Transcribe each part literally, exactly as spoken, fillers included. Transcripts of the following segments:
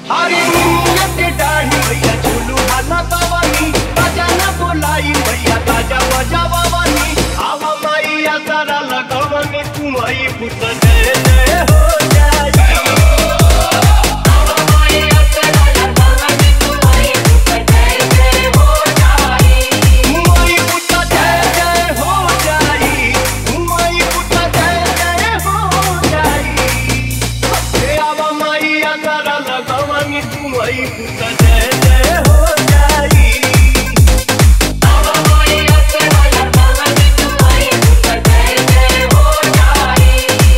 हरी नीलिया के दाढ़ी भैया झूलू हाना बावानी ताजा ना बोलाई भैया ताजा बजावानी आवा मैया सारा लगवनी तुम्हारी पुत जय जय हो जाई आवा मैया सारा लगवनी तुम्हारी पुत जय जय हो जाई तुम्हारी पुत जय जय हो जाई तुम्हारी पुत जय जय हो जाई हे आवा मैया सारा लगवनी तुम्हारी पुत जय जय हो जाई आवा मैया सारा लगवनी तुम्हारी पुत जय जय हो जाई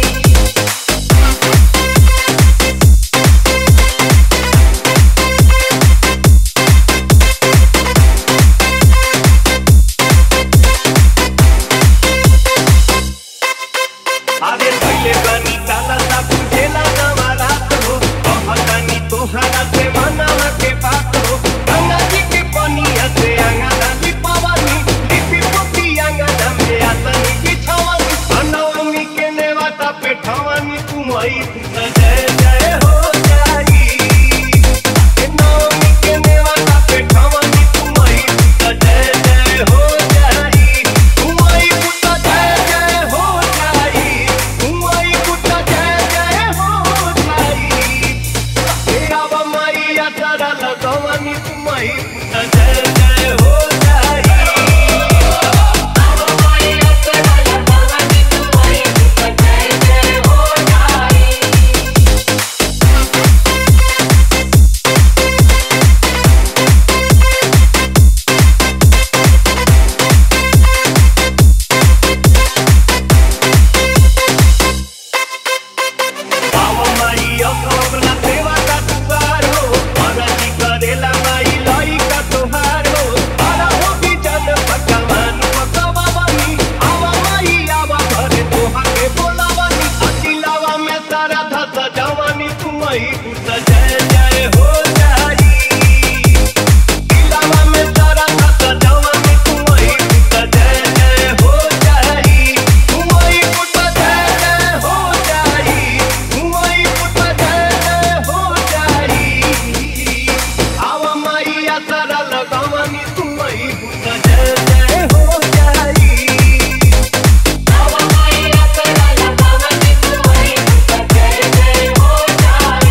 आगे पहले बनी काला सा पूजेला नवरात हो कहतानी तोहरा से मनवा के बात हो गंगा जी के पनिया से अंगना लिपावानी लिपि पोती अंगना में आसनी बिछावानी नवमी के नेवाता पे ठवानी तुम्हारी पुत जय जय हो जाई नवमी के नेवाता पे ठवानी तुम्हारी पुत जय जय हो जाई तुम्हारी पुत जय जय हो जाई तुम्हारी पुत जय जय हो जाई हे आवा मैया सारा लगवनी तुम्हारी पुत जय जय हो जाई आवा मैया सारा लगवनी तुम्हारी पुत जय जय हो जाई आवा मैया कबला सेवा का दुआर हो भगती करेला माई लाई का तोहार हो आरा हो भी जन भगवान पकवावानी आवा माई आवा घरे तोहा के बोलावानी अतिलावा में सारा धस जवानी तुम्हारी पुत जय जय हो जाई इलावा में सारा धस जवानी तुम्हारी पुत जय जय हो जाई तुम्हारी पुत जय जय हो जाई तुम्हारी पुत जय जय हो जाई आवा मैया सारा लगवनी तुम्हारी पुत जय जय हो जाई आवा मैया सारा लगवनी तुम्हारी पुत जय जय हो जाई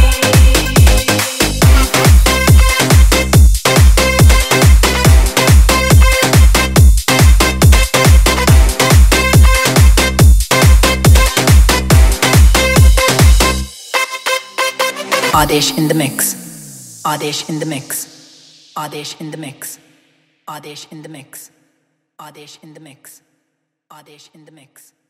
Adesh in the mix. Adesh in the mix. Adesh in the mix. Adesh in the mix. Adesh in the mix. Adesh in the mix.